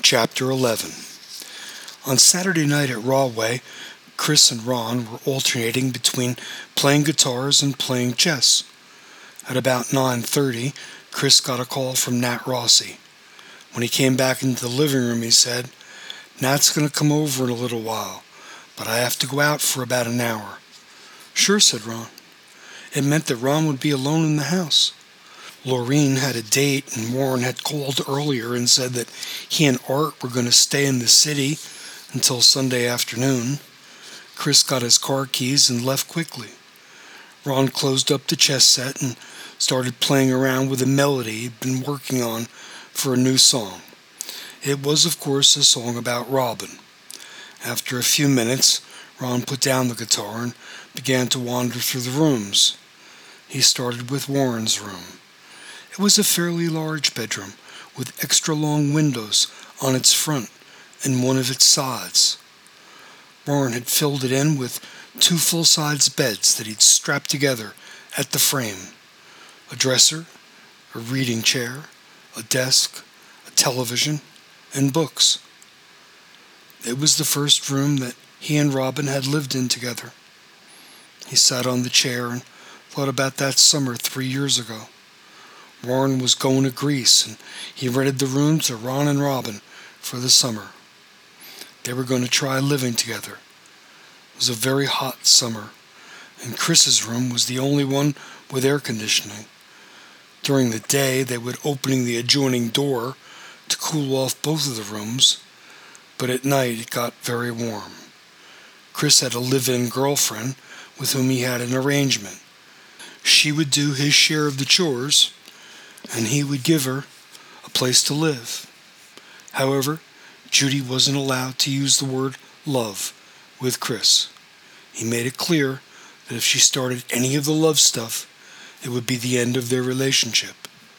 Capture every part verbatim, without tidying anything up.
Chapter eleven. On Saturday night at Rawway, Chris and Ron were alternating between playing guitars and playing chess. At about nine thirty, Chris got a call from Nat Rossi. When he came back into the living room, he said, "Nat's going to come over in a little while, but I have to go out for about an hour." "Sure," said Ron. It meant that Ron would be alone in the house. Lorene had a date, and Warren had called earlier and said that he and Art were going to stay in the city until Sunday afternoon. Chris got his car keys and left quickly. Ron closed up the chess set and started playing around with a melody he'd been working on for a new song. It was, of course, a song about Robin. After a few minutes, Ron put down the guitar and began to wander through the rooms. He started with Warren's room. It was a fairly large bedroom with extra long windows on its front and one of its sides. Warren had filled it in with two full-size beds that he'd strapped together at the frame. A dresser, a reading chair, a desk, a television, and books. It was the first room that he and Robin had lived in together. He sat on the chair and thought about that summer three years ago. Warren was going to Greece, and he rented the room to Ron and Robin for the summer. They were going to try living together. It was a very hot summer, and Chris's room was the only one with air conditioning. During the day, they would open the adjoining door to cool off both of the rooms, but at night it got very warm. Chris had a live-in girlfriend with whom he had an arrangement. She would do his share of the chores, and he would give her a place to live. However, Judy wasn't allowed to use the word love with Chris. He made it clear that if she started any of the love stuff, it would be the end of their relationship.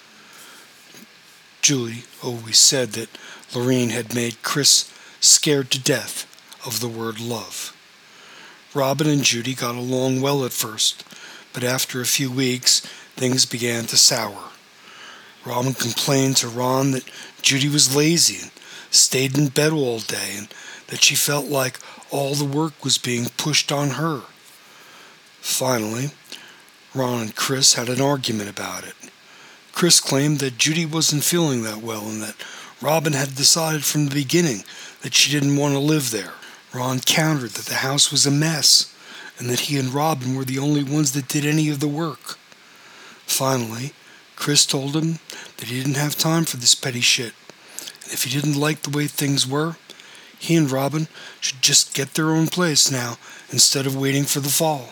Julie always said that Lorene had made Chris scared to death of the word love. Robin and Judy got along well at first, but after a few weeks, things began to sour. Robin complained to Ron that Judy was lazy and stayed in bed all day, and that she felt like all the work was being pushed on her. Finally, Ron and Chris had an argument about it. Chris claimed that Judy wasn't feeling that well and that Robin had decided from the beginning that she didn't want to live there. Ron countered that the house was a mess and that he and Robin were the only ones that did any of the work. Finally, Chris told him that he didn't have time for this petty shit, and if he didn't like the way things were, he and Robin should just get their own place now instead of waiting for the fall.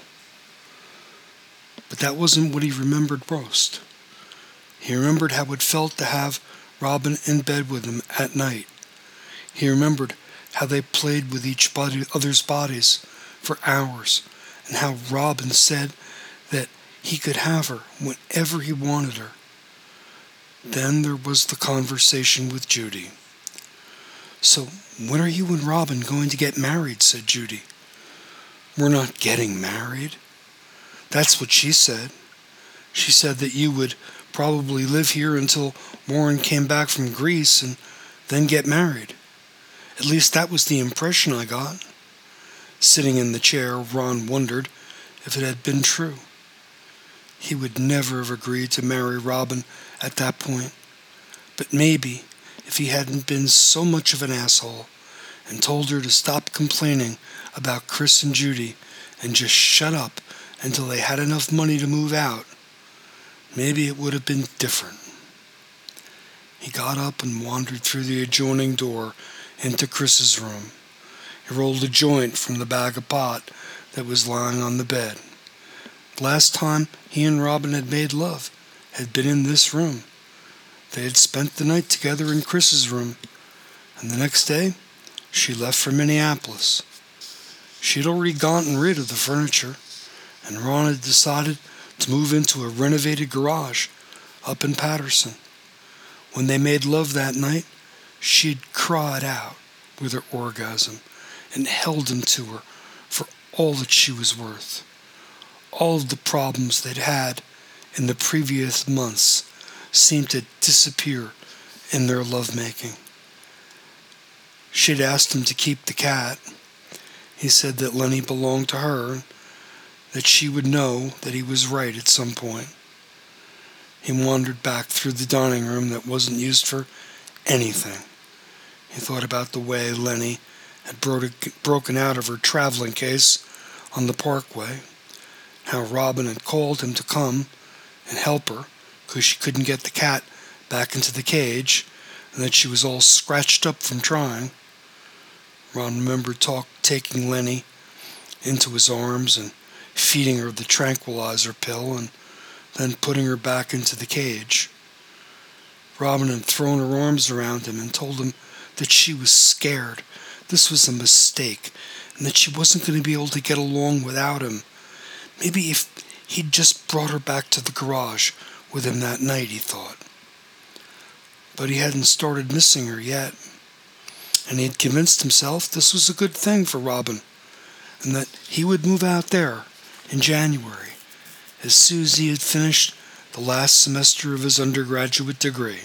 But that wasn't what he remembered most. He remembered how it felt to have Robin in bed with him at night. He remembered how they played with each body, other's bodies for hours, and how Robin said that he could have her whenever he wanted her. Then there was the conversation with Judy. "So when are you and Robin going to get married?" said Judy. "We're not getting married." "That's what she said. She said that you would probably live here until Warren came back from Greece and then get married. At least that was the impression I got." Sitting in the chair, Ron wondered if it had been true. He would never have agreed to marry Robin at that point. But maybe if he hadn't been so much of an asshole and told her to stop complaining about Chris and Judy and just shut up until they had enough money to move out, maybe it would have been different. He got up and wandered through the adjoining door into Chris's room. He rolled a joint from the bag of pot that was lying on the bed. The last time he and Robin had made love had been in this room. They had spent the night together in Chris's room, and the next day she left for Minneapolis. She had already gotten rid of the furniture, and Ron had decided to move into a renovated garage up in Patterson. When they made love that night, she'd cried out with her orgasm and held him to her for all that she was worth. All of the problems they'd had in the previous months seemed to disappear in their lovemaking. She'd asked him to keep the cat. He said that Lenny belonged to her, that she would know that he was right at some point. He wandered back through the dining room that wasn't used for anything. He thought about the way Lenny had bro- broken out of her traveling case on the parkway, how Robin had called him to come and help her because she couldn't get the cat back into the cage, and that she was all scratched up from trying. Ron remembered talk, taking Lenny into his arms and feeding her the tranquilizer pill and then putting her back into the cage. Robin had thrown her arms around him and told him that she was scared. This was a mistake, and that she wasn't going to be able to get along without him. Maybe if he'd just brought her back to the garage with him that night, he thought. But he hadn't started missing her yet, and he had convinced himself this was a good thing for Robin, and that he would move out there in January, as soon as he had finished the last semester of his undergraduate degree.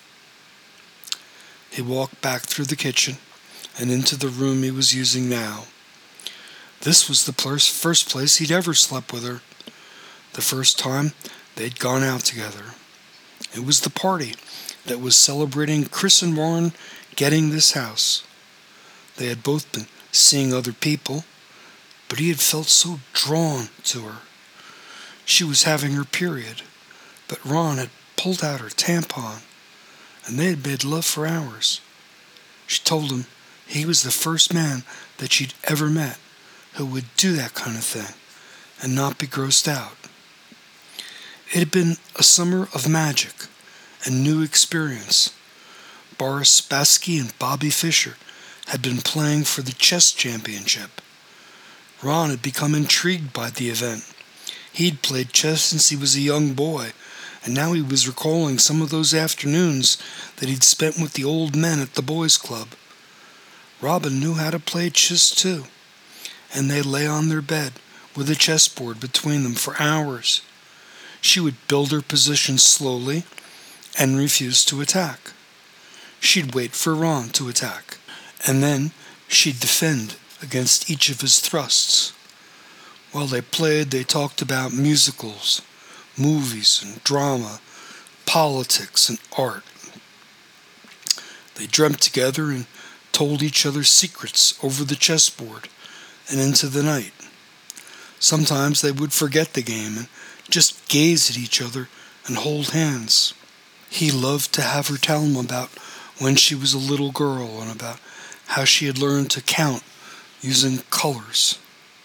He walked back through the kitchen and into the room he was using now. This was the first place he'd ever slept with her, the first time they'd gone out together. It was the party that was celebrating Chris and Warren getting this house. They had both been seeing other people, but he had felt so drawn to her. She was having her period, but Ron had pulled out her tampon, and they had made love for hours. She told him he was the first man that she'd ever met who would do that kind of thing and not be grossed out. It had been a summer of magic and new experience. Boris Spassky and Bobby Fischer had been playing for the chess championship. Ron had become intrigued by the event. He'd played chess since he was a young boy, and now he was recalling some of those afternoons that he'd spent with the old men at the boys' club. Robin knew how to play chess too, and they lay on their bed with a chessboard between them for hours. She would build her position slowly and refuse to attack. She'd wait for Ron to attack, and then she'd defend against each of his thrusts. While they played, they talked about musicals, movies and drama, politics and art. They dreamt together and told each other secrets over the chessboard and into the night. Sometimes they would forget the game and just gaze at each other and hold hands. He loved to have her tell him about when she was a little girl and about how she had learned to count using colors.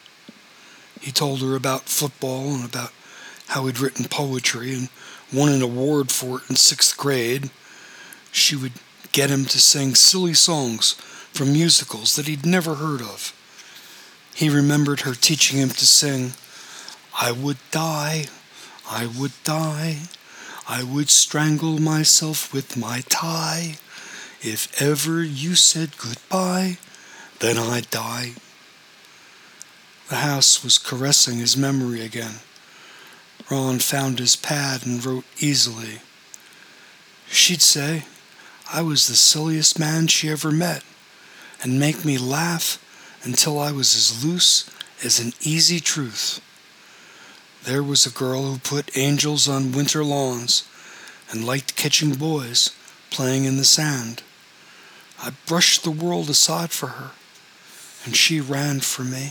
He told her about football and about how he'd written poetry and won an award for it in sixth grade. She would get him to sing silly songs from musicals that he'd never heard of. He remembered her teaching him to sing, "I would die, I would die, I would strangle myself with my tie. If ever you said goodbye, then I'd die." The house was caressing his memory again. Ron found his pad and wrote easily. She'd say I was the silliest man she ever met, and make me laugh until I was as loose as an easy truth. There was a girl who put angels on winter lawns and liked catching boys playing in the sand. I brushed the world aside for her, and she ran for me.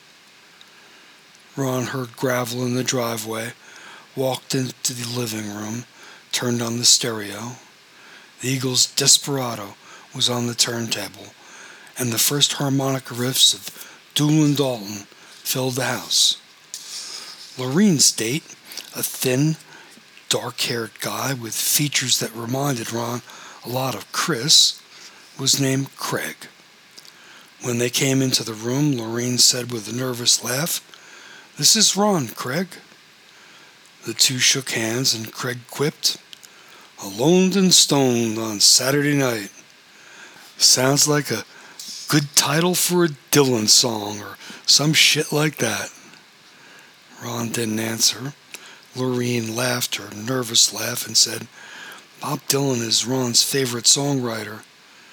Ron heard gravel in the driveway, walked into the living room, turned on the stereo. The Eagles' Desperado was on the turntable, and the first harmonica riffs of Doolin Dalton filled the house. Loreen's date, a thin, dark-haired guy with features that reminded Ron a lot of Chris, was named Craig. When they came into the room, Loreen said with a nervous laugh, "This is Ron, Craig." The two shook hands, and Craig quipped, "Alone and stoned on Saturday night. Sounds like a good title for a Dylan song or some shit like that." Ron didn't answer. Loreen laughed her nervous laugh and said, "Bob Dylan is Ron's favorite songwriter."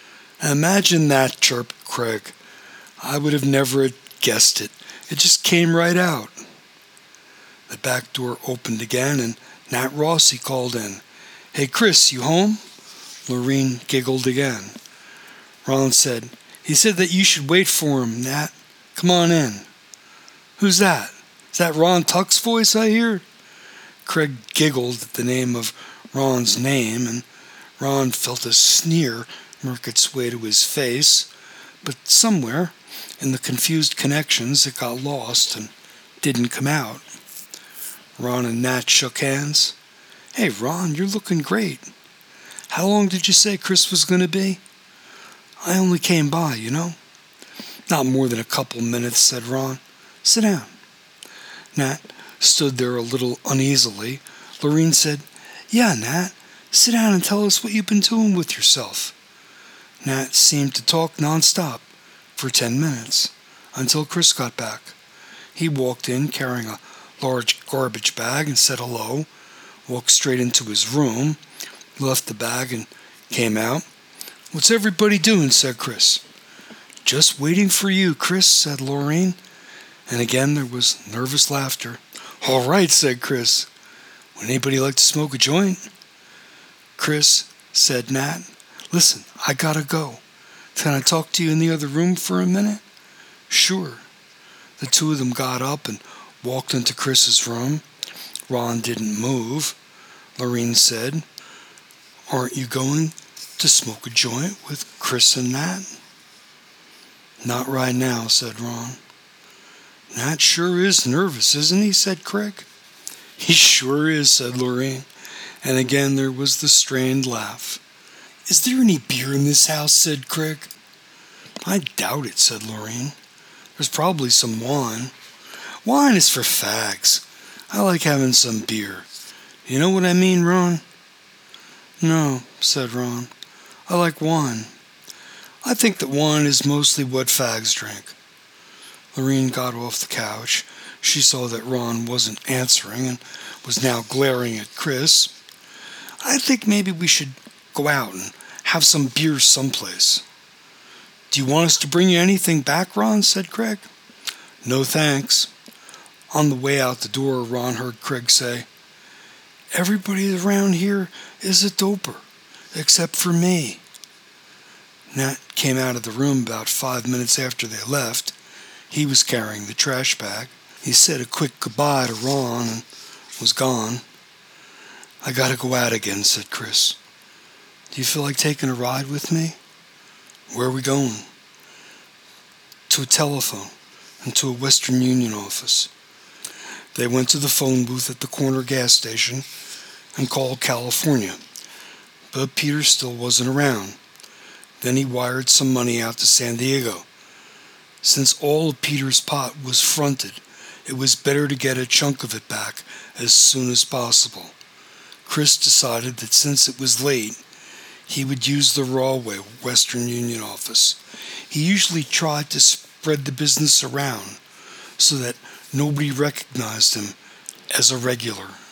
Imagine that, chirped Craig. I would have never guessed it. It just came right out. The back door opened again, and Nat Rossi called in. Hey, Chris, you home? Lorene giggled again. Ron said, He said that you should wait for him, Nat. Come on in. Who's that? Is that Ron Tuck's voice I hear? Craig giggled at the name of Ron's name, and Ron felt a sneer work its way to his face, but somewhere in the confused connections it got lost and didn't come out. Ron and Nat shook hands. Hey, Ron, you're looking great. How long did you say Chris was going to be? I only came by, you know. Not more than a couple minutes, said Ron. Sit down. Nat stood there a little uneasily. Lorene said, Yeah, Nat, sit down and tell us what you've been doing with yourself. Nat seemed to talk nonstop for ten minutes, until Chris got back. He walked in carrying a large garbage bag and said hello, walked straight into his room, left the bag and came out. What's everybody doing? Said Chris. Just waiting for you, Chris, said Lorene. And again there was nervous laughter. All right, said Chris. Would anybody like to smoke a joint? Chris, said Nat. Listen, I gotta go. Can I talk to you in the other room for a minute? Sure. The two of them got up and walked into Chris's room. Ron didn't move. Lorene said, Aren't you going to smoke a joint with Chris and Nat? Not right now, said Ron. Nat sure is nervous, isn't he? Said Craig. He sure is, said Lorene. And again there was the strained laugh. Is there any beer in this house? Said Craig. I doubt it, said Lorene. There's probably some wine. Wine is for fags. I like having some beer. You know what I mean, Ron? No, said Ron. I like wine. I think that wine is mostly what fags drink. Lorene got off the couch. She saw that Ron wasn't answering and was now glaring at Chris. I think maybe we should go out and have some beer someplace. Do you want us to bring you anything back, Ron? Said Craig. No, thanks. On the way out the door, Ron heard Craig say, Everybody around here is a doper, except for me. Nat came out of the room about five minutes after they left. He was carrying the trash bag. He said a quick goodbye to Ron and was gone. I gotta go out again, said Chris. Do you feel like taking a ride with me? Where are we going? To a telephone and to a Western Union office. They went to the phone booth at the corner gas station and called California, but Peter still wasn't around. Then he wired some money out to San Diego. Since all of Peter's pot was fronted, it was better to get a chunk of it back as soon as possible. Chris decided that since it was late, he would use the Rahway Western Union office. He usually tried to spread the business around so that nobody recognized him as a regular.